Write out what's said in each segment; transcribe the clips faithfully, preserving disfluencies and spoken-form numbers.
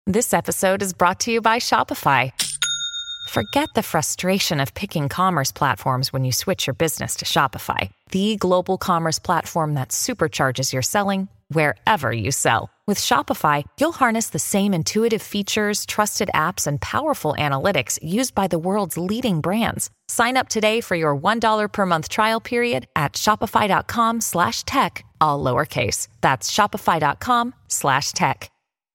This episode is brought to you by Shopify. Forget the frustration of picking commerce platforms when you switch your business to Shopify, the global commerce platform that supercharges your selling wherever you sell. With Shopify, you'll harness the same intuitive features, trusted apps, and powerful analytics used by the world's leading brands. Sign up today for your one dollar per month trial period at shopify.com slash tech, all lowercase. That's shopify.com slash tech.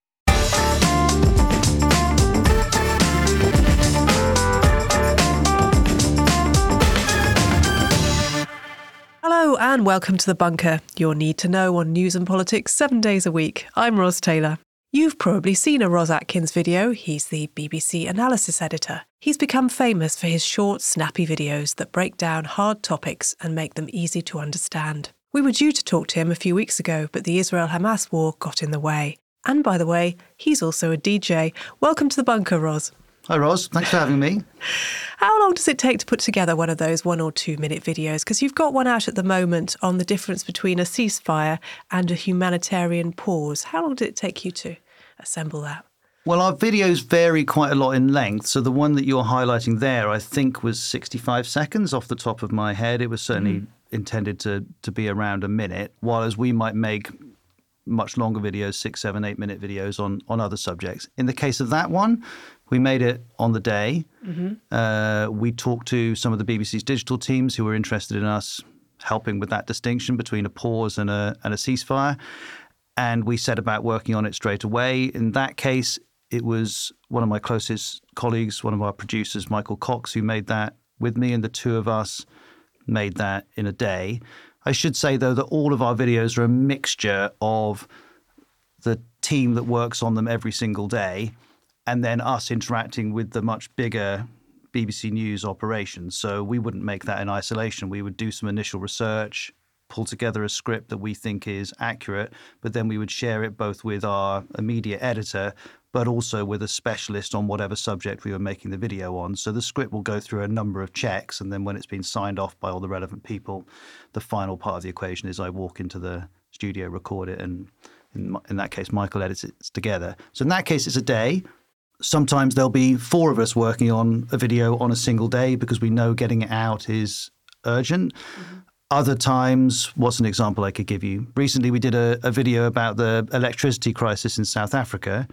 Hello and welcome to The Bunker, your need to know on news and politics seven days a week. I'm Ros Taylor. You've probably seen a Ros Atkins video. He's the B B C analysis editor. He's become famous for his short, snappy videos that break down hard topics and make them easy to understand. We were due to talk to him a few weeks ago, but the Israel-Hamas war got in the way. And by the way, he's also a D J. Welcome to The Bunker, Ros. Hi, Ros. Thanks for having me. How long does it take to put together one of those one or two minute videos? Because you've got one out at the moment on the difference between a ceasefire and a humanitarian pause. How long did it take you to assemble that? Well, our videos vary quite a lot in length. So the one that you're highlighting there, I think, was sixty-five seconds off the top of my head. It was certainly mm. intended to, to be around a minute, while as we might make much longer videos, six, seven, eight minute videos on, on other subjects. In the case of that one, we made it on the day. Mm-hmm. Uh, we talked to some of the B B C's digital teams who were interested in us helping with that distinction between a pause and a, and a ceasefire. And we set about working on it straight away. In that case, it was one of my closest colleagues, one of our producers, Michael Cox, who made that with me. And the two of us made that in a day. I should say, though, that all of our videos are a mixture of the team that works on them every single day and then us interacting with the much bigger B B C News operations. So we wouldn't make that in isolation. We would do some initial research, pull together a script that we think is accurate, but then we would share it both with our immediate editor, but also with a specialist on whatever subject we were making the video on. So the script will go through a number of checks, and then when it's been signed off by all the relevant people, the final part of the equation is I walk into the studio, record it, and in, in that case, Michael edits it together. So in that case, it's a day. Sometimes there'll be four of us working on a video on a single day because we know getting it out is urgent. Mm-hmm. Other times, what's an example I could give you? Recently, we did a, a video about the electricity crisis in South Africa.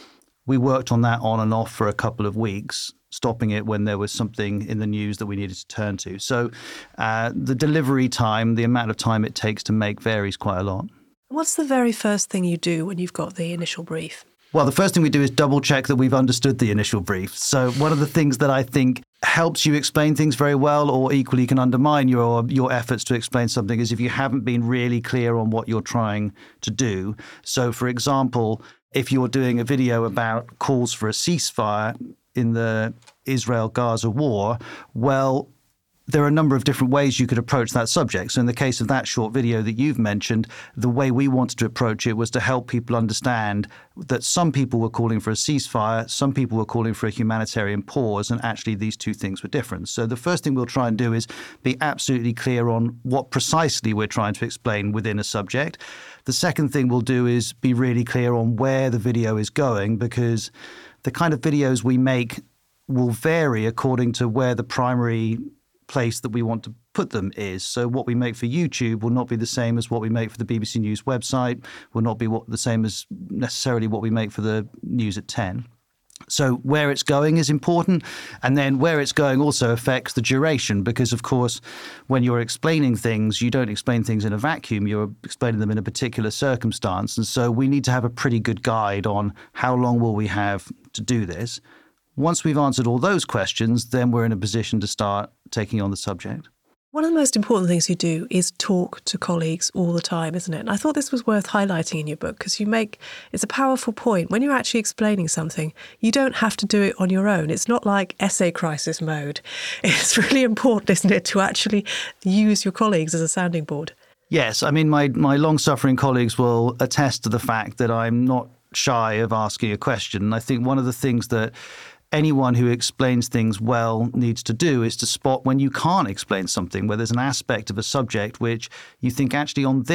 We worked on that on and off for a couple of weeks, stopping it when there was something in the news that we needed to turn to. So uh, the delivery time, the amount of time it takes to make varies quite a lot. What's the very first thing you do when you've got the initial brief? Well, the first thing we do is double check that we've understood the initial brief. So one of the things that I think helps you explain things very well or equally can undermine your your efforts to explain something is if you haven't been really clear on what you're trying to do. So, for example, if you're doing a video about calls for a ceasefire in the Israel-Gaza war, well, there are a number of different ways you could approach that subject. So in the case of that short video that you've mentioned, the way we wanted to approach it was to help people understand that some people were calling for a ceasefire, some people were calling for a humanitarian pause, and actually these two things were different. So the first thing we'll try and do is be absolutely clear on what precisely we're trying to explain within a subject. The second thing we'll do is be really clear on where the video is going, because the kind of videos we make will vary according to where the primary place that we want to put them is. So what we make for YouTube will not be the same as what we make for the B B C News website, will not be what, the same as necessarily what we make for the news at ten. So where it's going is important. And then where it's going also affects the duration, because, of course, when you're explaining things, you don't explain things in a vacuum. You're explaining them in a particular circumstance. And so we need to have a pretty good guide on how long will we have to do this. Once we've answered all those questions, then we're in a position to start taking on the subject. One of the most important things you do is talk to colleagues all the time, isn't it? And I thought this was worth highlighting in your book because you make, it's a powerful point. When you're actually explaining something, you don't have to do it on your own. It's not like essay crisis mode. It's really important, isn't it, to actually use your colleagues as a sounding board? Yes. I mean, my, my long-suffering colleagues will attest to the fact that I'm not shy of asking a question. And I think one of the things that anyone who explains things well needs to do is to spot when you can't explain something, where there's an aspect of a subject which you think actually on this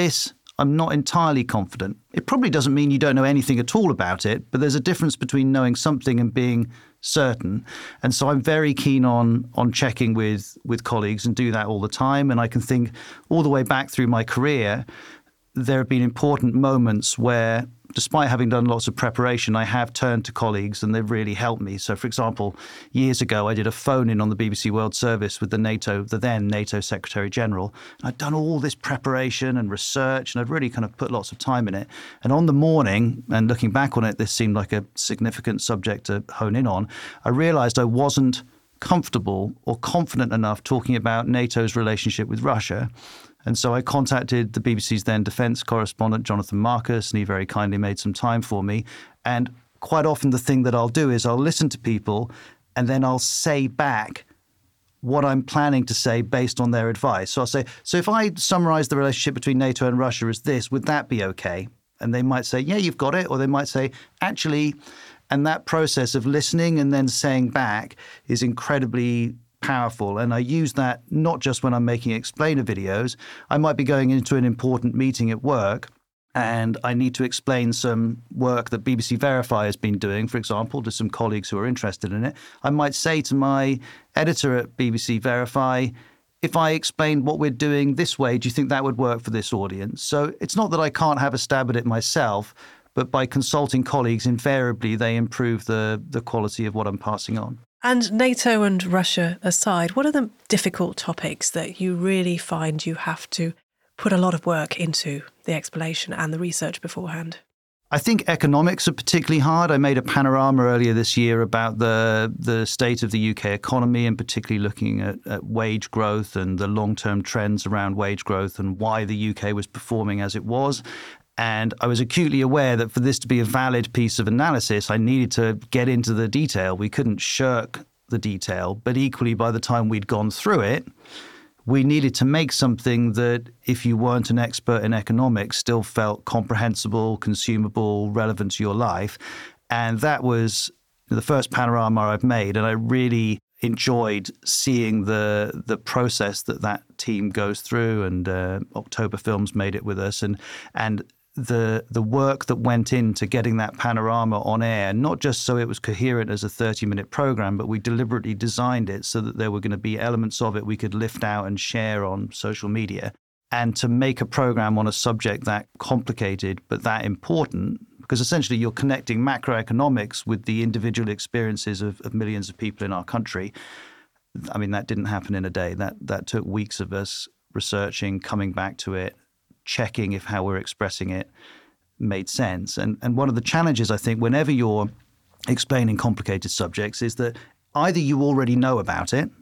I'm not entirely confident. It probably doesn't mean you don't know anything at all about it, but there's a difference between knowing something and being certain. And so I'm very keen on on checking with with colleagues and do that all the time. And I can think all the way back through my career, there have been important moments where, despite having done lots of preparation, I have turned to colleagues and they've really helped me. So, for example, years ago, I did a phone-in on the B B C World Service with the NATO, the then NATO Secretary General. And I'd done all this preparation and research, and I'd really kind of put lots of time in it. And on the morning, and looking back on it, this seemed like a significant subject to hone in on, I realized I wasn't comfortable or confident enough talking about NATO's relationship with Russia. And so I contacted the B B C's then defence correspondent, Jonathan Marcus, and he very kindly made some time for me. And quite often the thing that I'll do is I'll listen to people and then I'll say back what I'm planning to say based on their advice. So I'll say, so if I summarise the relationship between NATO and Russia as this, would that be okay? And they might say, yeah, you've got it. Or they might say, actually, and that process of listening and then saying back is incredibly powerful. And I use that not just when I'm making explainer videos. I might be going into an important meeting at work and I need to explain some work that B B C Verify has been doing, for example, to some colleagues who are interested in it. I might say to my editor at B B C Verify, if I explain what we're doing this way, do you think that would work for this audience? So it's not that I can't have a stab at it myself, but by consulting colleagues, invariably they improve the, the quality of what I'm passing on. And NATO and Russia aside, what are the difficult topics that you really find you have to put a lot of work into the explanation and the research beforehand? I think economics are particularly hard. I made a panorama earlier this year about the the state of the U K economy, and particularly looking at, at wage growth and the long-term trends around wage growth and why the U K was performing as it was. And I was acutely aware that for this to be a valid piece of analysis, I needed to get into the detail. We couldn't shirk the detail. But equally, by the time we'd gone through it, we needed to make something that, if you weren't an expert in economics, still felt comprehensible, consumable, relevant to your life. And that was the first panorama I've made. And I really enjoyed seeing the the process that that team goes through. And uh, October Films made it with us. And and the the work that went into getting that panorama on air, not just so it was coherent as a thirty-minute program, but we deliberately designed it so that there were going to be elements of it we could lift out and share on social media. And to make a program on a subject that complicated but that important, because essentially you're connecting macroeconomics with the individual experiences of, of millions of people in our country. I mean, that didn't happen in a day. That that took weeks of us researching, coming back to it, checking if how we're expressing it made sense. And and one of the challenges, I think, whenever you're explaining complicated subjects is that either you already know about it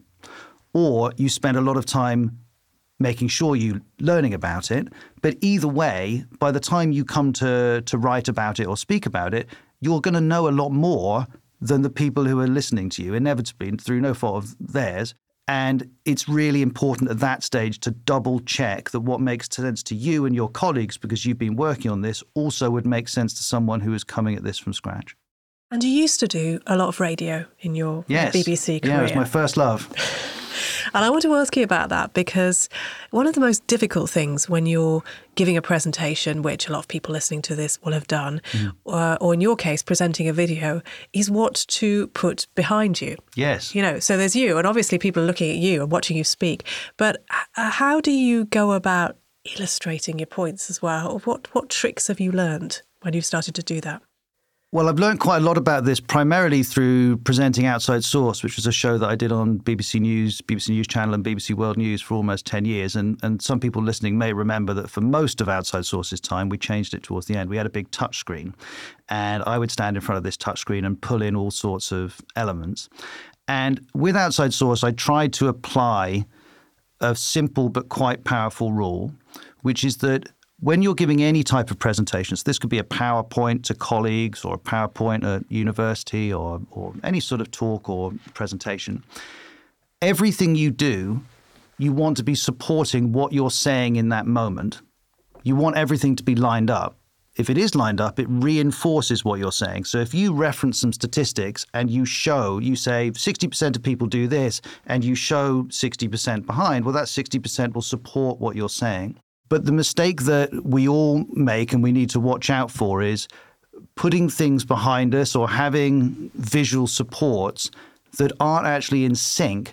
or you spend a lot of time making sure you're learning about it. But either way, by the time you come to, to write about it or speak about it, you're going to know a lot more than the people who are listening to you, inevitably, through no fault of theirs. And it's really important at that stage to double check that what makes sense to you and your colleagues, because you've been working on this, also would make sense to someone who is coming at this from scratch. And you used to do a lot of radio in your yes. B B C career. Yeah, it was my first love. And I want to ask you about that, because one of the most difficult things when you're giving a presentation, which a lot of people listening to this will have done, mm. uh, or in your case, presenting a video, is what to put behind you. Yes. You know, so there's you, and obviously people are looking at you and watching you speak. But uh, how do you go about illustrating your points as well? What, what tricks have you learned when you've started to do that? Well, I've learned quite a lot about this primarily through presenting Outside Source, which was a show that I did on B B C News, B B C News Channel and B B C World News for almost ten years. And, and some people listening may remember that for most of Outside Source's time, we changed it towards the end. We had a big touchscreen, and I would stand in front of this touchscreen and pull in all sorts of elements. And with Outside Source, I tried to apply a simple but quite powerful rule, which is that when you're giving any type of presentation, so this could be a PowerPoint to colleagues or a PowerPoint at university or, or any sort of talk or presentation, everything you do, you want to be supporting what you're saying in that moment. You want everything to be lined up. If it is lined up, it reinforces what you're saying. So if you reference some statistics and you show, you say sixty percent of people do this, and you show sixty percent behind, well, that sixty percent will support what you're saying. But the mistake that we all make and we need to watch out for is putting things behind us or having visual supports that aren't actually in sync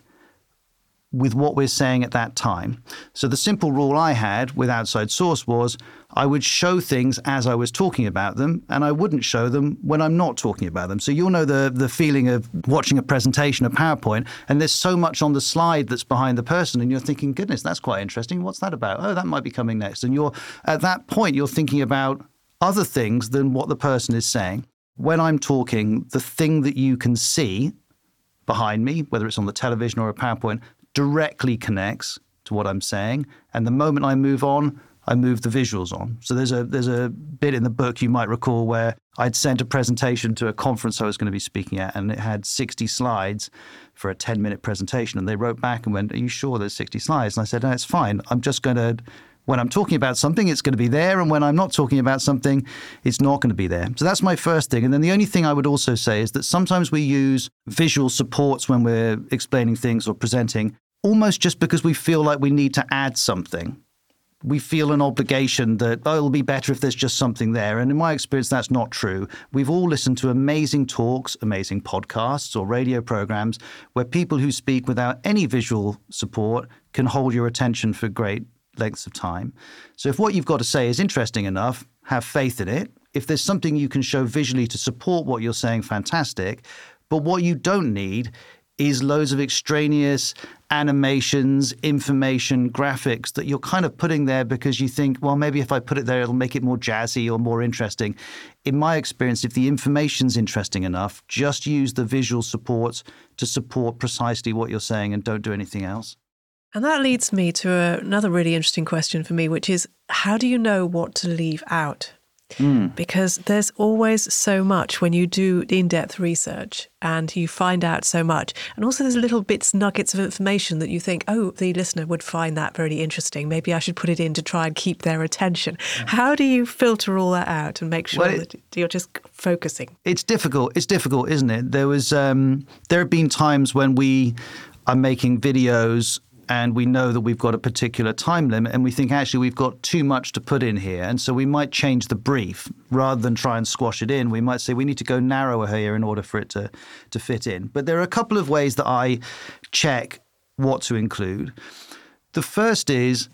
with what we're saying at that time. So the simple rule I had with Outside Source was I would show things as I was talking about them, and I wouldn't show them when I'm not talking about them. So you'll know the the feeling of watching a presentation, a PowerPoint, and there's so much on the slide that's behind the person, and you're thinking, goodness, that's quite interesting. What's that about? Oh, that might be coming next. And you're at that point, you're thinking about other things than what the person is saying. When I'm talking, the thing that you can see behind me, whether it's on the television or a PowerPoint, directly connects to what I'm saying. And the moment I move on, I move the visuals on. So there's a there's a bit in the book you might recall where I'd sent a presentation to a conference I was going to be speaking at, and it had sixty slides for a ten minute presentation. And they wrote back and went, "Are you sure there's sixty slides?" And I said, "No, it's fine. I'm just going to, when I'm talking about something, it's going to be there. And when I'm not talking about something, it's not going to be there." So that's my first thing. And then the only thing I would also say is that sometimes we use visual supports when we're explaining things or presenting, almost just because we feel like we need to add something. We feel an obligation that, oh, it'll be better if there's just something there. And in my experience, that's not true. We've all listened to amazing talks, amazing podcasts or radio programs where people who speak without any visual support can hold your attention for great lengths of time. So if what you've got to say is interesting enough, have faith in it. If there's something you can show visually to support what you're saying, fantastic. But what you don't need is loads of extraneous animations, information, graphics that you're kind of putting there because you think, well, maybe if I put it there, it'll make it more jazzy or more interesting. In my experience, if the information's interesting enough, just use the visual supports to support precisely what you're saying and don't do anything else. And that leads me to a, another really interesting question for me, which is, how do you know what to leave out? Mm. Because there's always so much when you do in-depth research and you find out so much. And also there's little bits, nuggets of information that you think, oh, the listener would find that very interesting. Maybe I should put it in to try and keep their attention. Yeah. How do you filter all that out and make sure well, it, that you're just focusing? It's difficult. It's difficult, isn't it? There was, um, there have been times when we are making videos and we know that we've got a particular time limit and we think actually we've got too much to put in here. And so we might change the brief rather than try and squash it in. We might say we need to go narrower here in order for it to, to fit in. But there are a couple of ways that I check what to include. The first is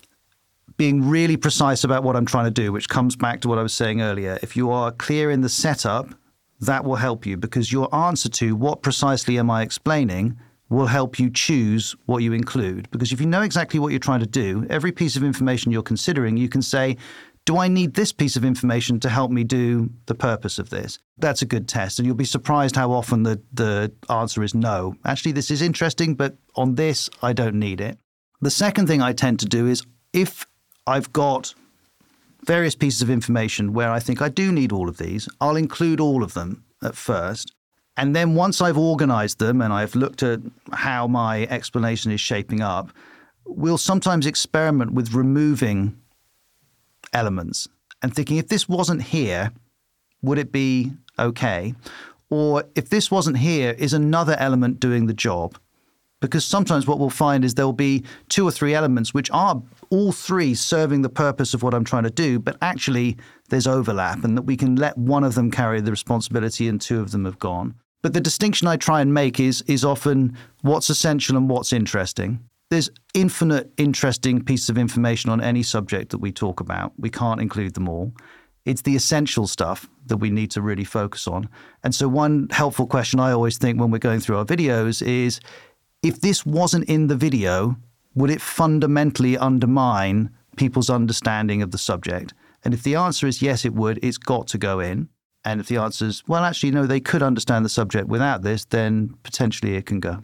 being really precise about what I'm trying to do, which comes back to what I was saying earlier. If you are clear in the setup, that will help you because your answer to what precisely am I explaining will help you choose what you include. Because if you know exactly what you're trying to do, every piece of information you're considering, you can say, do I need this piece of information to help me do the purpose of this? That's a good test. And you'll be surprised how often the, the answer is no. Actually, this is interesting, but on this, I don't need it. The second thing I tend to do is if I've got various pieces of information where I think I do need all of these, I'll include all of them at first. And then once I've organized them and I've looked at how my explanation is shaping up, we'll sometimes experiment with removing elements and thinking, if this wasn't here, would it be okay? Or if this wasn't here, is another element doing the job? Because sometimes what we'll find is there'll be two or three elements which are all three serving the purpose of what I'm trying to do, but actually there's overlap and that we can let one of them carry the responsibility and two of them have gone. But the distinction I try and make is is often what's essential and what's interesting. There's infinite interesting pieces of information on any subject that we talk about. We can't include them all. It's the essential stuff that we need to really focus on. And so one helpful question I always think when we're going through our videos is, if this wasn't in the video, would it fundamentally undermine people's understanding of the subject? And if the answer is yes, it would, it's got to go in. And if the answer is, well, actually, no, they could understand the subject without this, then potentially it can go.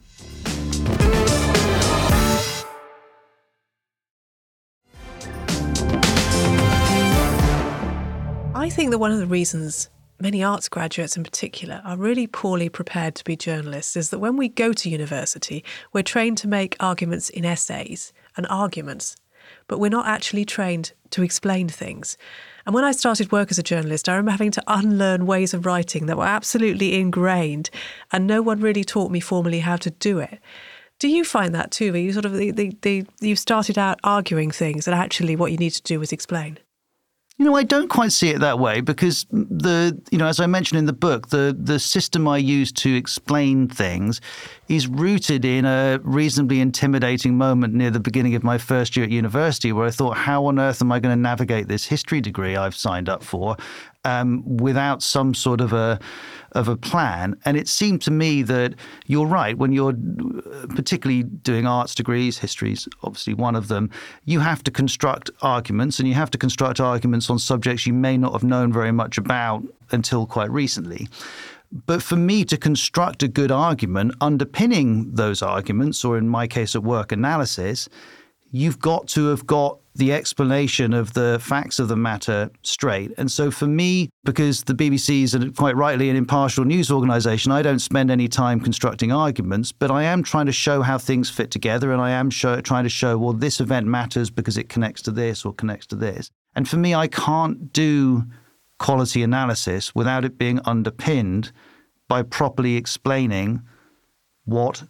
I think that one of the reasons many arts graduates in particular are really poorly prepared to be journalists is that when we go to university, we're trained to make arguments in essays and arguments, but we're not actually trained to explain things. And when I started work as a journalist, I remember having to unlearn ways of writing that were absolutely ingrained, and no one really taught me formally how to do it. Do you find that too? Where you sort of the, the, the you started out arguing things, and actually what you need to do was explain? You know, I don't quite see it that way because the, you know, as I mentioned in the book, the the system I use to explain things is rooted in a reasonably intimidating moment near the beginning of my first year at university where I thought, how on earth am I going to navigate this history degree I've signed up for um, without some sort of a of a plan? And it seemed to me that you're right. When you're particularly doing arts degrees, history's obviously one of them, you have to construct arguments, and you have to construct arguments on subjects you may not have known very much about until quite recently. But for me to construct a good argument underpinning those arguments, or in my case at work, analysis, you've got to have got the explanation of the facts of the matter straight. And so for me, because the B B C is quite rightly an impartial news organisation, I don't spend any time constructing arguments, but I am trying to show how things fit together, and I am show, trying to show, well, this event matters because it connects to this or connects to this. And for me, I can't do quality analysis without it being underpinned by properly explaining what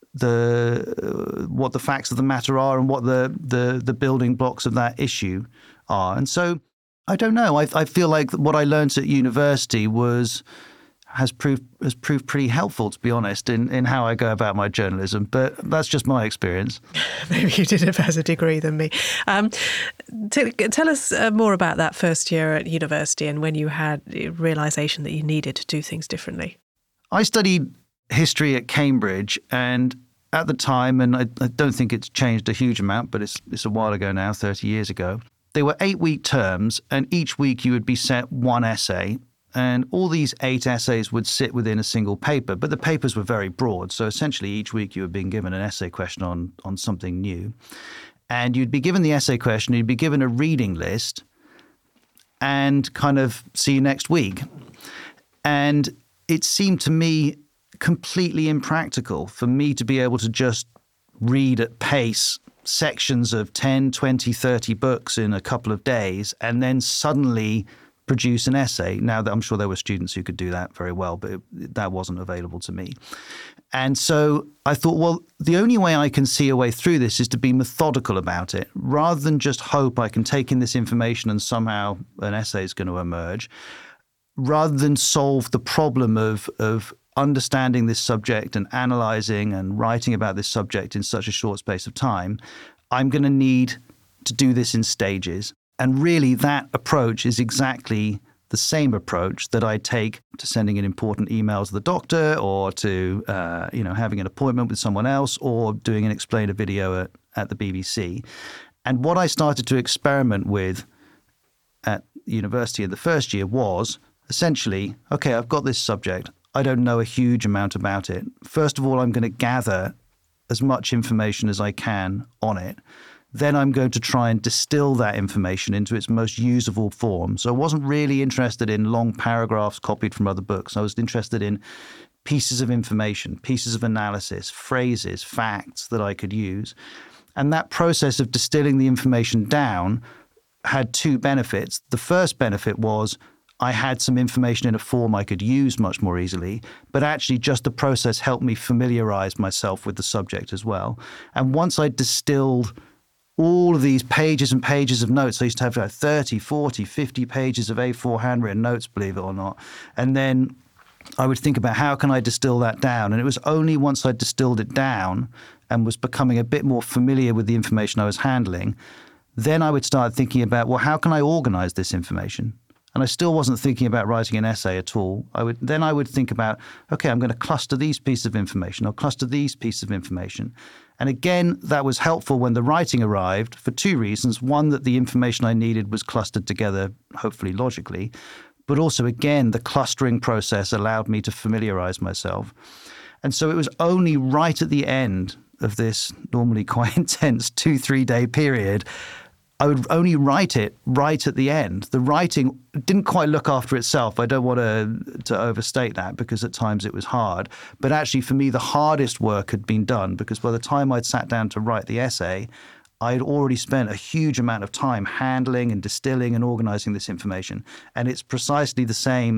the uh, what the facts of the matter are and what the, the the building blocks of that issue are. And so I don't know. I, I feel like what I learned at university was has proved has proved pretty helpful, to be honest, in, in how I go about my journalism. But that's just my experience. Maybe you did a better degree than me. Um, t- tell us uh, more about that first year at university and when you had the realisation that you needed to do things differently. I studied history at Cambridge, and at the time, and I, I don't think it's changed a huge amount, but it's it's a while ago now, thirty years ago, they were eight-week terms, and each week you would be set one essay, and all these eight essays would sit within a single paper, but the papers were very broad, so essentially each week you were being given an essay question on, on something new, and you'd be given the essay question, you'd be given a reading list, and kind of see you next week. And it seemed to me completely impractical for me to be able to just read at pace sections of ten, twenty, thirty books in a couple of days and then suddenly produce an essay. Now, I'm sure there were students who could do that very well, but it, that wasn't available to me. And so I thought, well, the only way I can see a way through this is to be methodical about it, rather than just hope I can take in this information and somehow an essay is going to emerge. Rather than solve the problem of, of understanding this subject and analysing and writing about this subject in such a short space of time, I'm going to need to do this in stages. And really that approach is exactly the same approach that I take to sending an important email to the doctor, or to uh, you know having an appointment with someone else, or doing an explainer video at, at the B B C. And what I started to experiment with at university in the first year was essentially, okay, I've got this subject. I don't know a huge amount about it. First of all, I'm going to gather as much information as I can on it. Then I'm going to try and distill that information into its most usable form. So I wasn't really interested in long paragraphs copied from other books. I was interested in pieces of information, pieces of analysis, phrases, facts that I could use. And that process of distilling the information down had two benefits. The first benefit was I had some information in a form I could use much more easily, but actually just the process helped me familiarize myself with the subject as well. And once I distilled all of these pages and pages of notes, I used to have like thirty, forty, fifty pages of A four handwritten notes, believe it or not. And then I would think about how can I distill that down? And it was only once I distilled it down and was becoming a bit more familiar with the information I was handling, then I would start thinking about, well, how can I organize this information? And I still wasn't thinking about writing an essay at all. I would then I would think about, okay, I'm going to cluster these pieces of information. I'll cluster these pieces of information. And again, that was helpful when the writing arrived for two reasons. One, that the information I needed was clustered together, hopefully logically. But also, again, the clustering process allowed me to familiarize myself. And so it was only right at the end of this normally quite intense two, three day period, I would only write it right at the end. The writing didn't quite look after itself. I don't want to, to overstate that, because at times it was hard. But actually, for me, the hardest work had been done, because by the time I'd sat down to write the essay, I'd already spent a huge amount of time handling and distilling and organizing this information. And it's precisely the same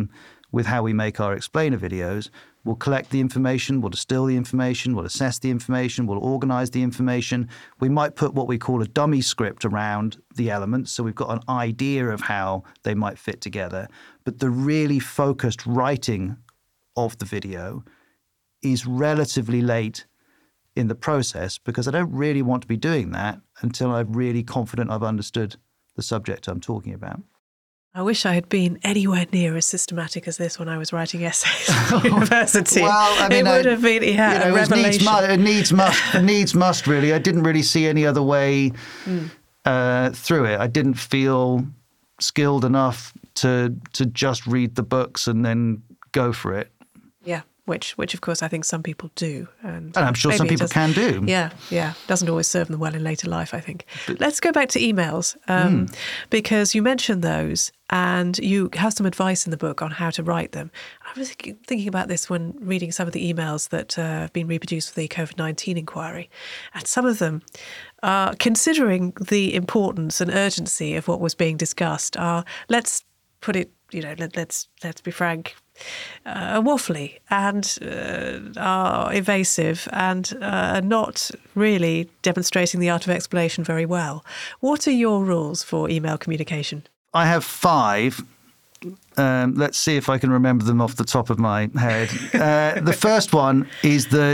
with how we make our explainer videos. We'll collect the information, we'll distill the information, we'll assess the information, we'll organize the information. We might put what we call a dummy script around the elements, so we've got an idea of how they might fit together. But the really focused writing of the video is relatively late in the process, because I don't really want to be doing that until I'm really confident I've understood the subject I'm talking about. I wish I had been anywhere near as systematic as this when I was writing essays at university. Well, I mean, it would I, have been yeah, you know, a revelation. It needs, must, it needs must, really. I didn't really see any other way mm. uh, through it. I didn't feel skilled enough to to just read the books and then go for it. Yeah. Which, which of course, I think some people do. And, and I'm sure some people can do. Yeah, yeah. Doesn't always serve them well in later life, I think. But, let's go back to emails, um, mm. because you mentioned those and you have some advice in the book on how to write them. I was thinking about this when reading some of the emails that uh, have been reproduced for the COVID nineteen inquiry. And some of them, uh, considering the importance and urgency of what was being discussed, are, let's put it, you know, let, let's let's be frank, Uh, waffly and uh, are evasive and uh, not really demonstrating the art of explanation very well. What are your rules for email communication? I have five. Um, let's see if I can remember them off the top of my head. Uh, the first one is that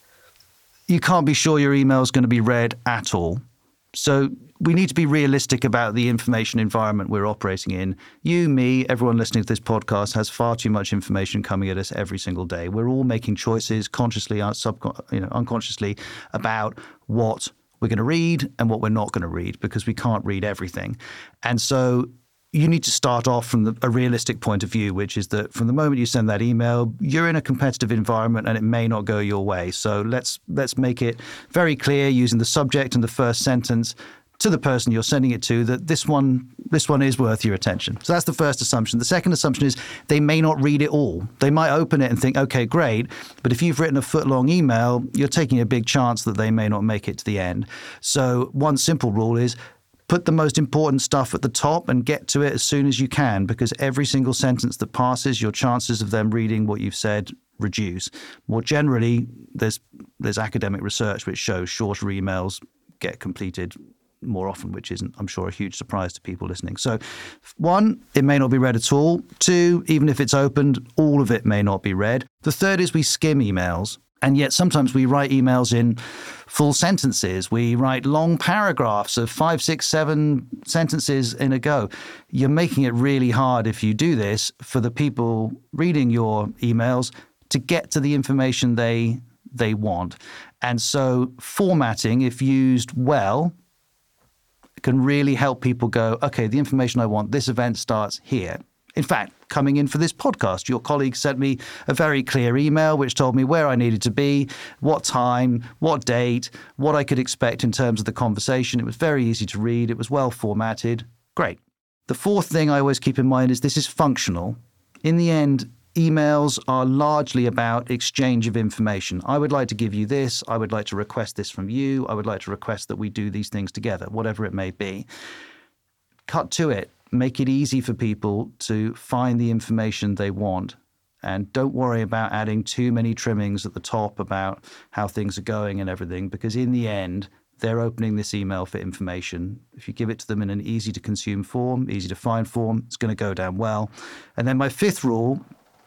you can't be sure your email is going to be read at all. So we need to be realistic about the information environment we're operating in. You, me, everyone listening to this podcast has far too much information coming at us every single day. We're all making choices consciously, subcon- you know, unconsciously about what we're going to read and what we're not going to read, because we can't read everything. And so you need to start off from the, a realistic point of view, which is that from the moment you send that email, you're in a competitive environment and it may not go your way. So let's let's make it very clear using the subject and the first sentence to the person you're sending it to that this one this one is worth your attention. So that's the first assumption. The second assumption is they may not read it all. They might open it and think, okay, great. But if you've written a foot-long email, you're taking a big chance that they may not make it to the end. So one simple rule is put the most important stuff at the top and get to it as soon as you can, because every single sentence that passes, your chances of them reading what you've said reduce. More generally, there's there's academic research which shows shorter emails get completed more often, which isn't, I'm sure, a huge surprise to people listening. So one, it may not be read at all. Two, even if it's opened, all of it may not be read. The third is we skim emails. And yet sometimes we write emails in full sentences. We write long paragraphs of five, six, seven sentences in a go. You're making it really hard if you do this for the people reading your emails to get to the information they they want. And so formatting, if used well, can really help people go, okay, the information I want, this event starts here. In fact, coming in for this podcast, your colleague sent me a very clear email which told me where I needed to be, what time, what date, what I could expect in terms of the conversation. It was very easy to read. It was well formatted. Great. The fourth thing I always keep in mind is this is functional. In the end, emails are largely about exchange of information. I would like to give you this. I would like to request this from you. I would like to request that we do these things together, whatever it may be. Cut to it. Make it easy for people to find the information they want. And don't worry about adding too many trimmings at the top about how things are going and everything, because in the end, they're opening this email for information. If you give it to them in an easy to consume form, easy to find form, it's going to go down well. And then my fifth rule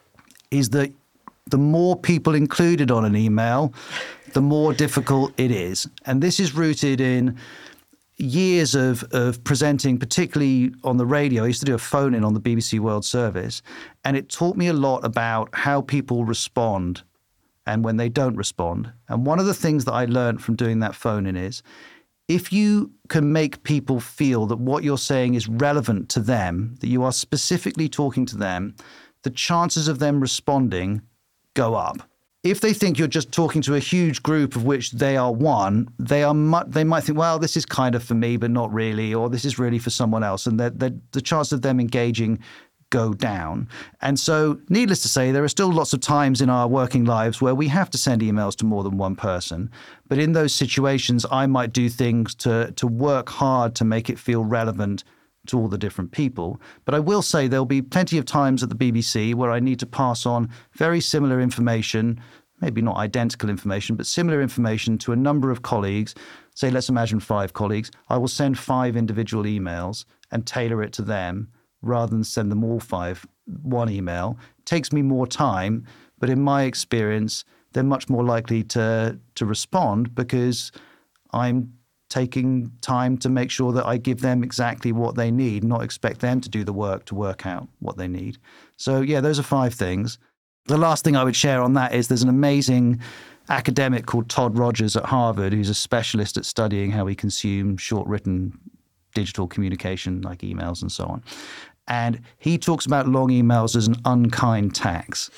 is that the more people included on an email, the more difficult it is. And this is rooted in years of, of presenting, particularly on the radio. I used to do a phone-in on the B B C World Service, and it taught me a lot about how people respond and when they don't respond. And one of the things that I learned from doing that phone-in is, if you can make people feel that what you're saying is relevant to them, that you are specifically talking to them, the chances of them responding go up. If they think you're just talking to a huge group of which they are one, they are mu- they might think, well, this is kind of for me, but not really, or this is really for someone else. And they're, they're, the chance of them engaging go down. And so, needless to say, there are still lots of times in our working lives where we have to send emails to more than one person. But in those situations, I might do things to, to work hard to make it feel relevant to all the different people. But I will say there'll be plenty of times at the B B C where I need to pass on very similar information, maybe not identical information, but similar information to a number of colleagues. Say, let's imagine five colleagues. I will send five individual emails and tailor it to them rather than send them all five one email. It takes me more time, but in my experience, they're much more likely to to respond because I'm taking time to make sure that I give them exactly what they need, not expect them to do the work to work out what they need. So yeah, those are five things. The last thing I would share on that is there's an amazing academic called Todd Rogers at Harvard, who's a specialist at studying how we consume short written digital communication like emails and so on. And he talks about long emails as an unkind tax.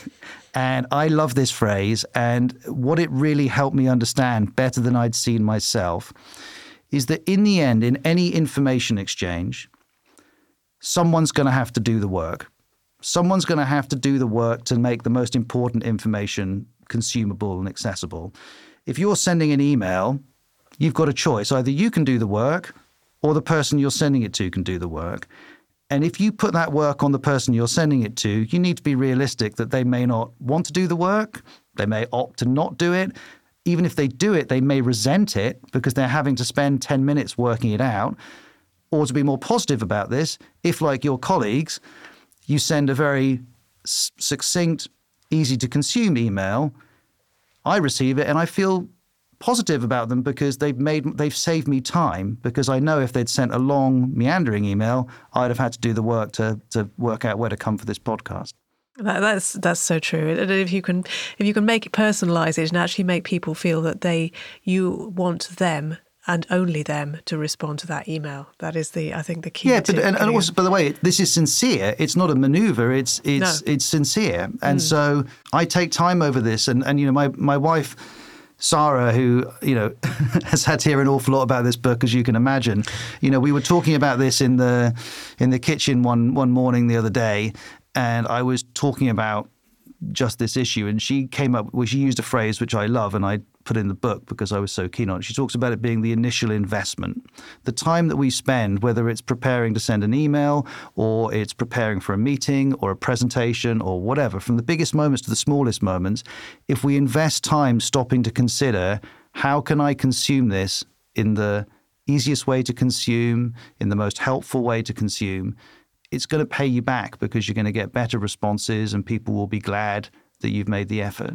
And I love this phrase. And what it really helped me understand better than I'd seen myself is that in the end, in any information exchange, someone's going to have to do the work. Someone's going to have to do the work to make the most important information consumable and accessible. If you're sending an email, you've got a choice. Either you can do the work or the person you're sending it to can do the work. And if you put that work on the person you're sending it to, you need to be realistic that they may not want to do the work. They may opt to not do it. Even if they do it, they may resent it because they're having to spend ten minutes working it out. Or to be more positive about this, if like your colleagues, you send a very s- succinct, easy to consume email, I receive it and I feel positive about them because they've made they've saved me time, because I know if they'd sent a long meandering email, I'd have had to do the work to to work out where to come for this podcast. That, that's that's so true. And if you can if you can make it personalize it and actually make people feel that they you want them and only them to respond to that email, that is the I think the key. Yeah, but and, and also, by the way, this is sincere. It's not a maneuver. It's it's no. it's sincere. And mm. so I take time over this. And and you know, my my wife Sarah, who, you know, has had to hear an awful lot about this book, as you can imagine. You know, we were talking about this in the in the kitchen one one morning the other day, and I was talking about just this issue, and she came up, well, she used a phrase which I love, and I put in the book because I was so keen on it. She talks about it being the initial investment. The time that we spend, whether it's preparing to send an email or it's preparing for a meeting or a presentation or whatever, from the biggest moments to the smallest moments, if we invest time stopping to consider, how can I consume this in the easiest way to consume, in the most helpful way to consume, it's going to pay you back because you're going to get better responses and people will be glad that you've made the effort.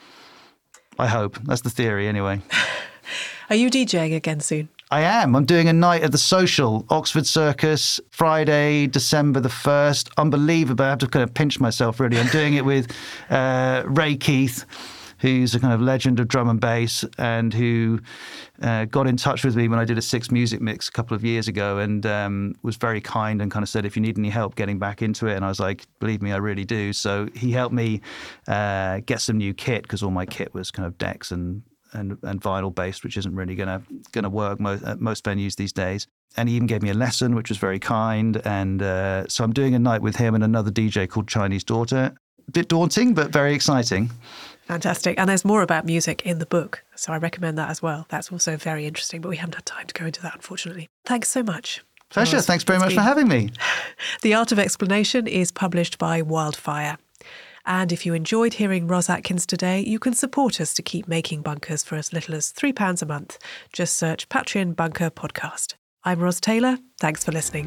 I hope. That's the theory anyway. Are you DJing again soon? I am. I'm doing a night at the Social, Oxford Circus, Friday, December the first. Unbelievable. I have to kind of pinch myself, really. I'm doing it with uh, Ray Keith, who's a kind of legend of drum and bass and who uh, got in touch with me when I did a Six Music Mix a couple of years ago and um, was very kind and kind of said, if you need any help getting back into it. And I was like, believe me, I really do. So he helped me uh, get some new kit because all my kit was kind of decks and and, and vinyl based, which isn't really going to going to work most, at most venues these days. And he even gave me a lesson, which was very kind. And uh, so I'm doing a night with him and another D J called Chinese Daughter. A bit daunting, but very exciting. Fantastic. And there's more about music in the book, so I recommend that as well. That's also very interesting, but we haven't had time to go into that, unfortunately. Thanks so much. Pleasure. Roz, Thanks very much been... for having me. The Art of Explanation is published by Wildfire. And if you enjoyed hearing Roz Atkins today, you can support us to keep making bunkers for as little as three pounds a month. Just search Patreon Bunker Podcast. I'm Ros Taylor. Thanks for listening.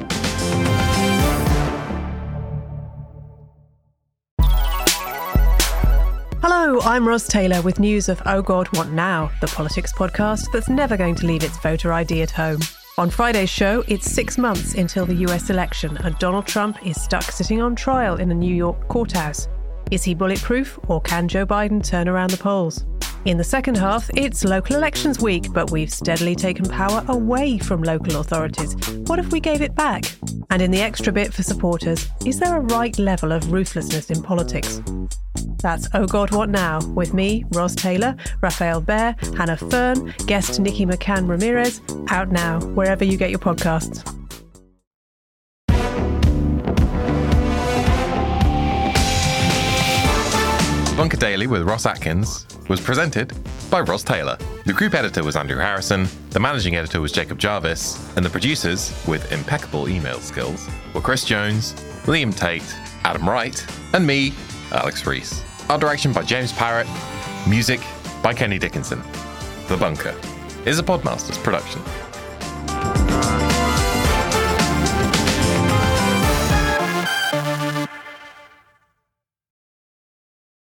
Hello, I'm Ros Taylor with news of Oh God, What Now, the politics podcast that's never going to leave its voter I D at home. On Friday's show, it's six months until the U S election and Donald Trump is stuck sitting on trial in a New York courthouse. Is he bulletproof or can Joe Biden turn around the polls? In the second half, it's local elections week, but we've steadily taken power away from local authorities. What if we gave it back? And in the extra bit for supporters, is there a right level of ruthlessness in politics? That's Oh God, What Now? With me, Ros Taylor, Raphael Bear, Hannah Fern, guest Nikki McCann Ramirez, out now, wherever you get your podcasts. Bunker Daily with Ross Atkins was presented by Ros Taylor. The group editor was Andrew Harrison, the managing editor was Jacob Jarvis, and the producers, with impeccable email skills, were Chris Jones, Liam Tate, Adam Wright, and me, Alex Rees. Art direction by James Parrott, music by Kenny Dickinson. The Bunker is a Podmasters production.